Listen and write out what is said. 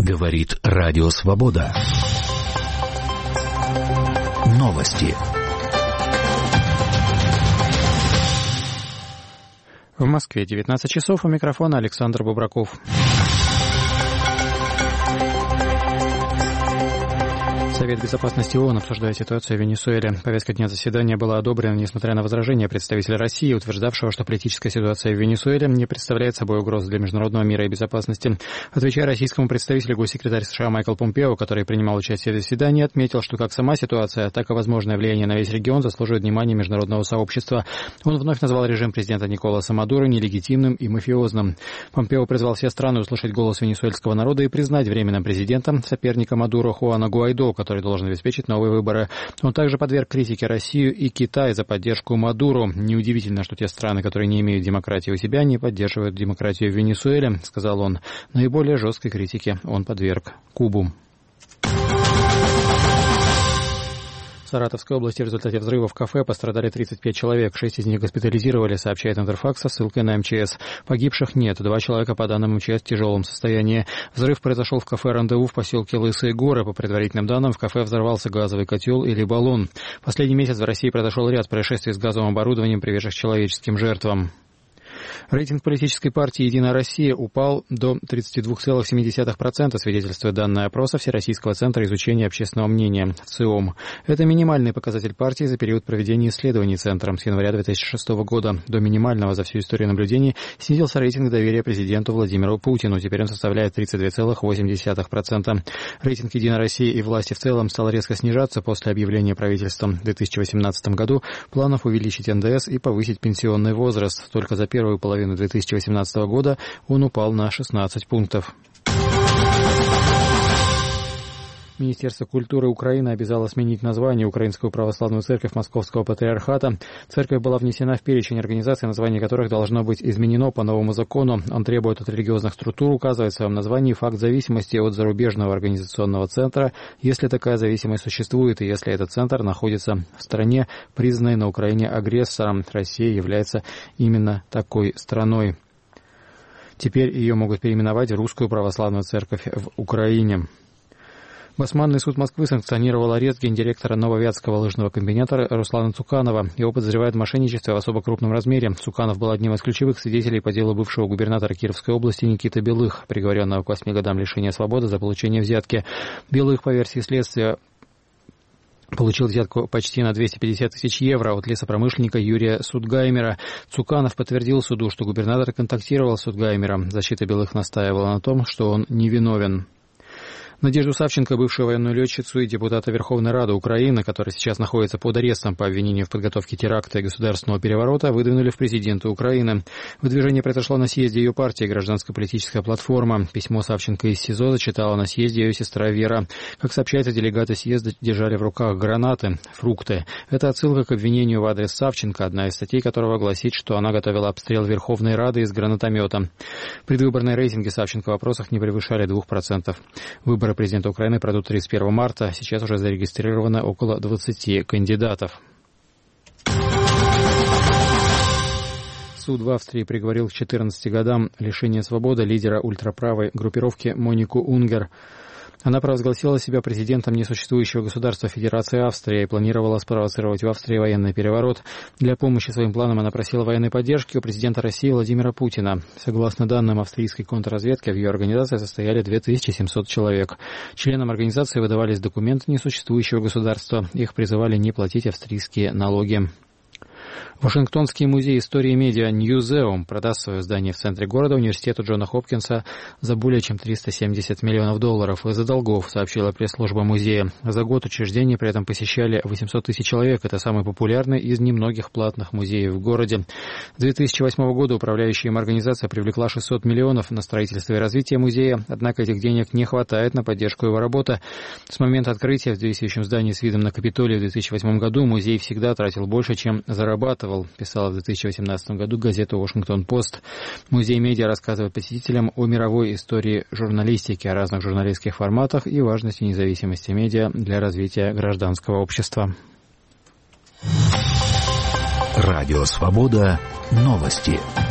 Говорит Радио Свобода. Новости. В Москве 19 часов. У микрофона Александр Бубраков. Совет безопасности ООН обсуждает ситуацию в Венесуэле. Повестка дня заседания была одобрена, несмотря на возражения представителя России, утверждавшего, что политическая ситуация в Венесуэле не представляет собой угрозы для международного мира и безопасности. Отвечая российскому представителю, госсекретарь США Майкл Помпео, который принимал участие в заседании, отметил, что как сама ситуация, так и возможное влияние на весь регион заслуживает внимания международного сообщества. Он вновь назвал режим президента Николаса Мадуро нелегитимным и мафиозным. Помпео призвал все страны услышать голос венесуэльского народа и признать временным президентом соперника Мадуро Хуана Гуайдо, который должен обеспечить новые выборы. Он также подверг критике Россию и Китай за поддержку Мадуро. Неудивительно, что те страны, которые не имеют демократии у себя, не поддерживают демократию в Венесуэле, сказал он. Наиболее жесткой критике он подверг Кубу. В Саратовской области в результате взрыва в кафе пострадали 35 человек. 6 из них госпитализировали, сообщает Интерфакс со ссылкой на МЧС. Погибших нет. 2 человека, по данным МЧС, в тяжелом состоянии. Взрыв произошел в кафе «Рандеву» в поселке Лысые горы. По предварительным данным, в кафе взорвался газовый котел или баллон. Последний месяц в России произошел ряд происшествий с газовым оборудованием, приведших к человеческим жертвам. Рейтинг политической партии «Единая Россия» упал до 32,7%, свидетельствует данные опроса Всероссийского центра изучения общественного мнения ЦИОМ. Это минимальный показатель партии за период проведения исследований Центром с января 2006 года. До минимального за всю историю наблюдений снизился рейтинг доверия президенту Владимиру Путину. Теперь он составляет 32,8%. Рейтинг «Единой России» и власти в целом стал резко снижаться после объявления правительством в 2018 году планов увеличить НДС и повысить пенсионный возраст. Только за первую половину 2018 года он упал на 16 пунктов. Министерство культуры Украины обязало сменить название Украинскую православную церковь Московского патриархата. Церковь была внесена в перечень организаций, название которых должно быть изменено по новому закону. Он требует от религиозных структур указывать в своем названии факт зависимости от зарубежного организационного центра, если такая зависимость существует и если этот центр находится в стране, признанной на Украине агрессором. Россия является именно такой страной. Теперь ее могут переименовать в Русскую православную церковь в Украине. Басманный суд Москвы санкционировал арест гендиректора Нововятского лыжного комбината Руслана Цуканова. Его подозревают в мошенничестве в особо крупном размере. Цуканов был одним из ключевых свидетелей по делу бывшего губернатора Кировской области Никиты Белых, приговоренного к 8 годам лишения свободы за получение взятки. Белых, по версии следствия, получил взятку почти на 250 тысяч евро от лесопромышленника Юрия Судгаймера. Цуканов подтвердил суду, что губернатор контактировал с Судгаймером. Защита Белых настаивала на том, что он невиновен. Надежду Савченко, бывшую военную летчицу и депутата Верховной Рады Украины, которая сейчас находится под арестом по обвинению в подготовке теракта и государственного переворота, выдвинули в президенты Украины. Выдвижение произошло на съезде ее партии «Гражданско-политическая платформа». Письмо Савченко из СИЗО зачитала на съезде ее сестра Вера. Как сообщается, делегаты съезда держали в руках гранаты, фрукты. Это отсылка к обвинению в адрес Савченко, одна из статей которого гласит, что она готовила обстрел Верховной Рады из гранатомета. Предвыборные рейтинги Савченко в опросах не превышали 2%. Выборы президента Украины пройдут 31 марта. Сейчас уже зарегистрировано около 20 кандидатов. Суд в Австрии приговорил к 14 годам лишения свободы лидера ультраправой группировки Монику Унгер. Она провозгласила себя президентом несуществующего государства Федерации Австрия и планировала спровоцировать в Австрии военный переворот. Для помощи своим планам она просила военной поддержки у президента России Владимира Путина. Согласно данным австрийской контрразведки, в ее организации состояли 2700 человек. Членам организации выдавались документы несуществующего государства. Их призывали не платить австрийские налоги. Вашингтонский музей истории медиа Ньюзеум продаст свое здание в центре города университету Джона Хопкинса за более чем $370 миллионов из-за долгов, сообщила пресс-служба музея. За год учреждение при этом посещали 800 тысяч человек. Это самый популярный из немногих платных музеев в городе. С 2008 года управляющая им организация привлекла 600 миллионов на строительство и развитие музея, однако этих денег не хватает на поддержку его работы. С момента открытия в действующем здании с видом на Капитолий в 2008 году музей всегда тратил больше, чем зарабатывал, писала в 2018 году газета «Вашингтон-Пост». Музей медиа рассказывает посетителям о мировой истории журналистики, о разных журналистских форматах и важности независимости медиа для развития гражданского общества. Радио «Свобода». Новости.